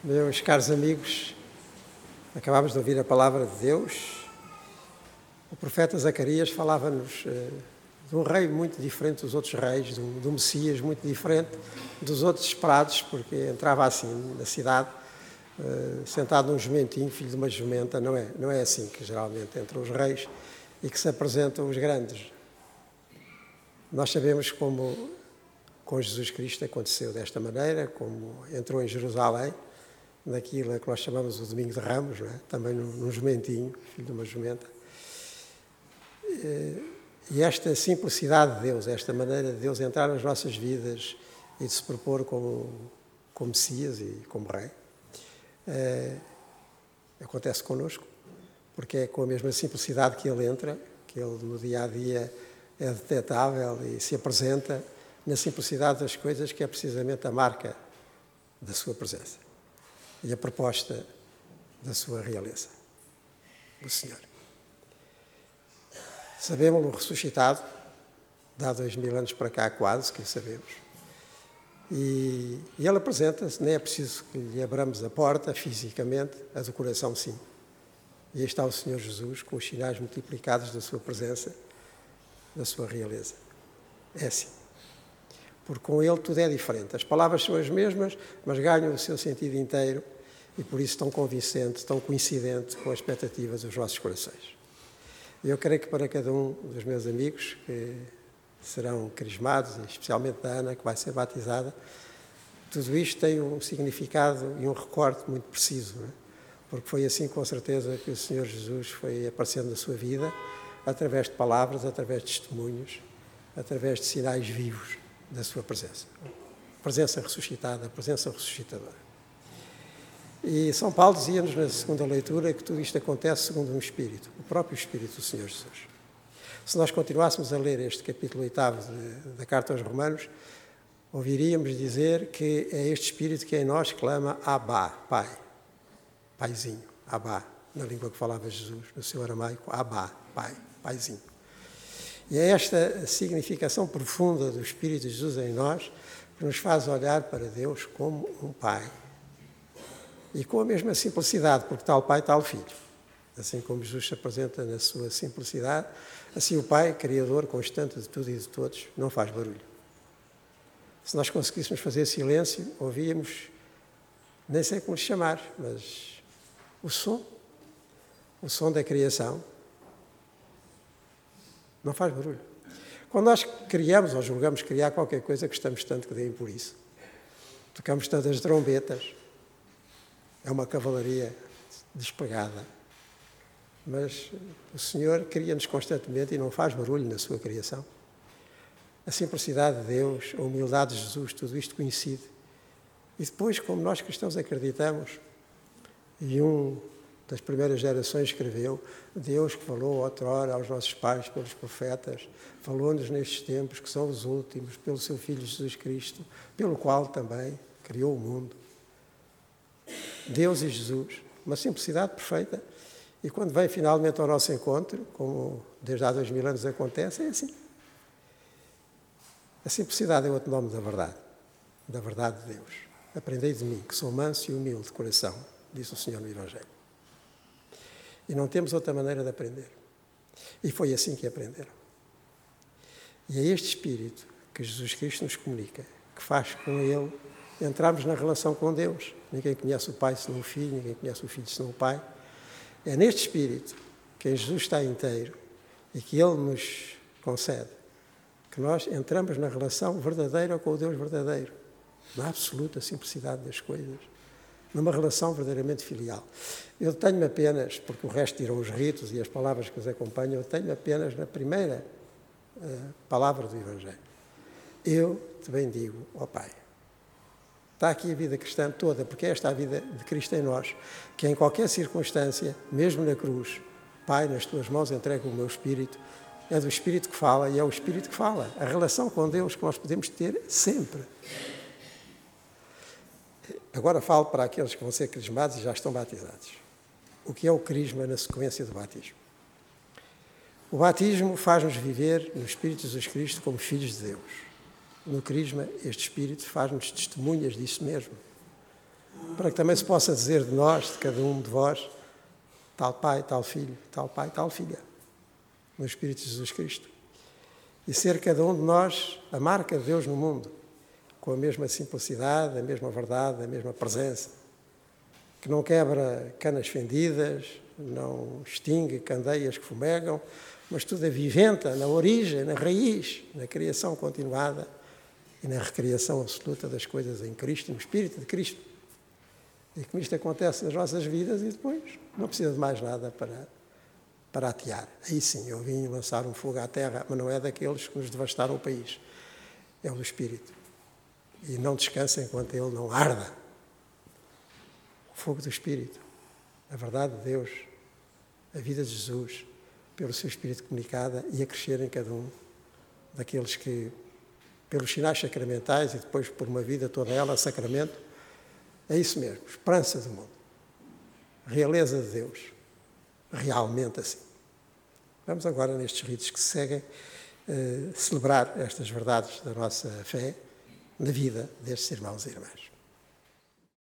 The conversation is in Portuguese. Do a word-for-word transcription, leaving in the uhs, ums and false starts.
Meus caros amigos, acabámos de ouvir a palavra de Deus. O profeta Zacarias falava-nos uh, de um rei muito diferente dos outros reis, de um, de um Messias muito diferente dos outros esperados, porque entrava assim na cidade, uh, sentado num jumentinho, filho de uma jumenta. Não é, não é assim que geralmente entram os reis e que se apresentam os grandes. Nós sabemos como com Jesus Cristo aconteceu desta maneira, como entrou em Jerusalém, naquilo que nós chamamos o Domingo de Ramos, não é? Também num, num jumentinho, filho de uma jumenta. E esta simplicidade de Deus, esta maneira de Deus entrar nas nossas vidas e de se propor como, como Messias e como Rei, é, acontece connosco, porque é com a mesma simplicidade que Ele entra, que Ele no dia-a-dia é detetável e se apresenta na simplicidade das coisas, que é precisamente a marca da sua presença e a proposta da sua realeza, do Senhor. Sabemos-lo ressuscitado, de há dois mil anos para cá quase, que o sabemos. E, e ele apresenta-se, nem é preciso que lhe abramos a porta fisicamente, a do coração sim. E aí está o Senhor Jesus, com os sinais multiplicados da sua presença, da sua realeza. É assim. Porque com ele tudo é diferente. As palavras são as mesmas, mas ganham o seu sentido inteiro e por isso tão convincente, tão coincidente com as expectativas dos nossos corações. E eu creio que para cada um dos meus amigos que serão crismados, especialmente da Ana, que vai ser batizada, tudo isto tem um significado e um recorte muito preciso, não é? Porque foi assim, com certeza, que o Senhor Jesus foi aparecendo na sua vida, através de palavras, através de testemunhos, através de sinais vivos da sua presença. A presença ressuscitada, a presença ressuscitadora. E São Paulo dizia-nos na segunda leitura que tudo isto acontece segundo um Espírito, o próprio Espírito do Senhor Jesus. Se nós continuássemos a ler este capítulo oitavo da Carta aos Romanos, ouviríamos dizer que é este Espírito que em nós clama Abá, Pai, Paizinho, Abá, na língua que falava Jesus, no seu aramaico, Abá, Pai, Paizinho. E é esta significação profunda do Espírito de Jesus em nós que nos faz olhar para Deus como um Pai. E com a mesma simplicidade, porque tal Pai, tal Filho. Assim como Jesus se apresenta na sua simplicidade, assim o Pai, Criador, constante de tudo e de todos, não faz barulho. Se nós conseguíssemos fazer silêncio, ouvíamos, nem sei como lhe chamar, mas o som, o som da criação, não faz barulho. Quando nós criamos ou julgamos criar qualquer coisa, gostamos tanto que deem por isso. Tocamos tantas trombetas. É uma cavalaria despegada. Mas o Senhor cria-nos constantemente e não faz barulho na sua criação. A simplicidade de Deus, a humildade de Jesus, tudo isto coincide. E depois, como nós cristãos acreditamos, e um das primeiras gerações escreveu, Deus que falou outrora aos nossos pais pelos profetas, falou-nos nestes tempos que são os últimos, pelo seu Filho Jesus Cristo, pelo qual também criou o mundo. Deus e Jesus, uma simplicidade perfeita, e quando vem finalmente ao nosso encontro, como desde há dois mil anos acontece, é assim. A simplicidade é outro nome da verdade, da verdade de Deus. Aprendei de mim, que sou manso e humilde de coração, disse o Senhor no Evangelho. E não temos outra maneira de aprender. E foi assim que aprenderam. E é este Espírito que Jesus Cristo nos comunica, que faz com Ele entrarmos na relação com Deus. Ninguém conhece o Pai senão o Filho, ninguém conhece o Filho senão o Pai. É neste Espírito que em Jesus está inteiro e que Ele nos concede que nós entramos na relação verdadeira com o Deus verdadeiro, na absoluta simplicidade das coisas, numa relação verdadeiramente filial. Eu tenho apenas, porque o resto tiram os ritos e as palavras que os acompanham, eu tenho apenas na primeira uh, palavra do Evangelho. Eu te bendigo, ó Pai. Está aqui a vida cristã toda, porque esta é a vida de Cristo em nós, que em qualquer circunstância, mesmo na cruz, Pai, nas tuas mãos entrego o meu Espírito, é do Espírito que fala e é o Espírito que fala. A relação com Deus que nós podemos ter sempre. Agora falo para aqueles que vão ser crismados e já estão batizados. O que é o crisma na sequência do batismo? O batismo faz-nos viver no Espírito de Jesus Cristo como filhos de Deus. No crisma, este Espírito faz-nos testemunhas disso mesmo. para que também se possa dizer de nós, de cada um de vós, tal pai, tal filho, tal pai, tal filha, no Espírito de Jesus Cristo. E ser cada um de nós a marca de Deus no mundo, com a mesma simplicidade, a mesma verdade, a mesma presença, que não quebra canas fendidas, não extingue candeias que fumegam, mas tudo aviventa na origem, na raiz, na criação continuada e na recriação absoluta das coisas em Cristo, no Espírito de Cristo. E como isto acontece nas nossas vidas e depois não precisa de mais nada para, para atear. Aí sim, eu vim lançar um fogo à terra, mas não é daqueles que nos devastaram o país. É o do Espírito. E não descansa enquanto ele não arda. O fogo do Espírito, a verdade de Deus, a vida de Jesus, pelo seu Espírito comunicada e a crescer em cada um daqueles que, pelos sinais sacramentais e depois por uma vida toda ela, sacramento, é isso mesmo, esperança do mundo, realeza de Deus, realmente assim. Vamos agora, nestes ritos que se seguem, eh, celebrar estas verdades da nossa fé na vida destes irmãos e irmãs.